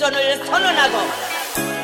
도전을 선언하고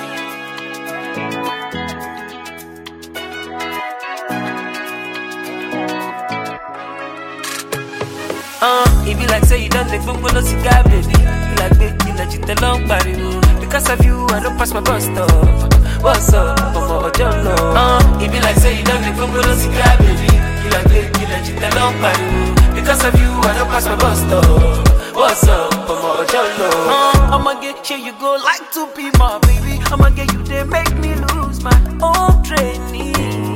It be like say you done the phone, no cigar, baby. You like baby, like you tell long body. Because of you, I don't pass my bus stop. What's up, Mama Ojolo? It be like say you done the phone, no cigar, baby. You like baby, like you tell long body. Because of you, I don't pass my bus stop. What's up, Mama Ojolo? I'ma get here, you go like to be my baby. I'ma get you there, make me lose my own training.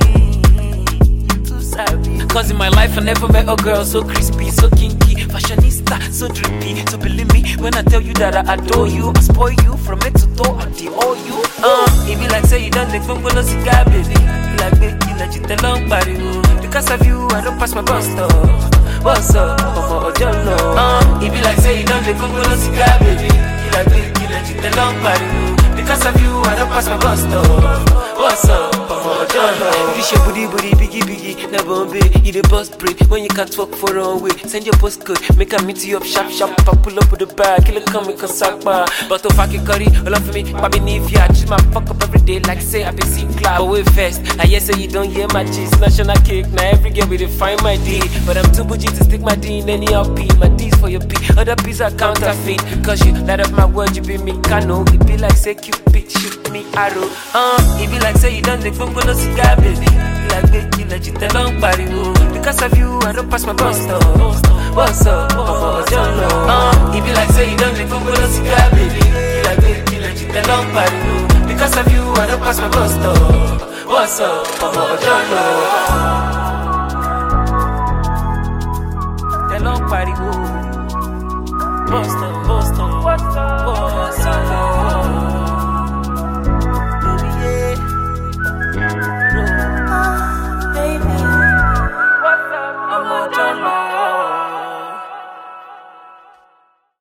Cause in my life I never met a girl so crispy, so kinky, fashionista, so drippy. So believe me when I tell you that I adore you, I spoil you from head to toe, I owe you. It be like say you done the phone, no cigar, baby. You like baby, like you tell long body. Because of you, I don't pass my bus stop. What's up, Mama Ojolo? It be like say you done the phone, no cigar, baby. You like baby, like you tell long body. Because of you, I don't pass my bus stop. What's up, Mama Ojolo? This your booty, biggie, na Bombay. You the boss break when you can't walk for a way. Send your postcode, make a meet you up sharp. If I pull up with the bag, kill it coming cause sakba. But if I can curry, all of me, baby Nivea. Choose my fuck up every day like say I be sick club. But wait first, I hear say you don't hear my cheese. National cake, now every girl will find my D. But I'm too bougie to stick my D in any LP. My D's for your P, other P's are counterfeit. Because you light up my word, you be me cano. It be like say Cupid, shoot me arrow. It be like say you done the phone, no cigar, baby. You like baby, like you tell long body. Because of you, I don't pass my bus stop. What's up, Mama Ojolo? It be like say you done the phone, no cigar, baby. You like baby, like you tell long body. Because of you, I don't pass my bus stop. What's up, Mama Ojolo? Tell long body, bus stop.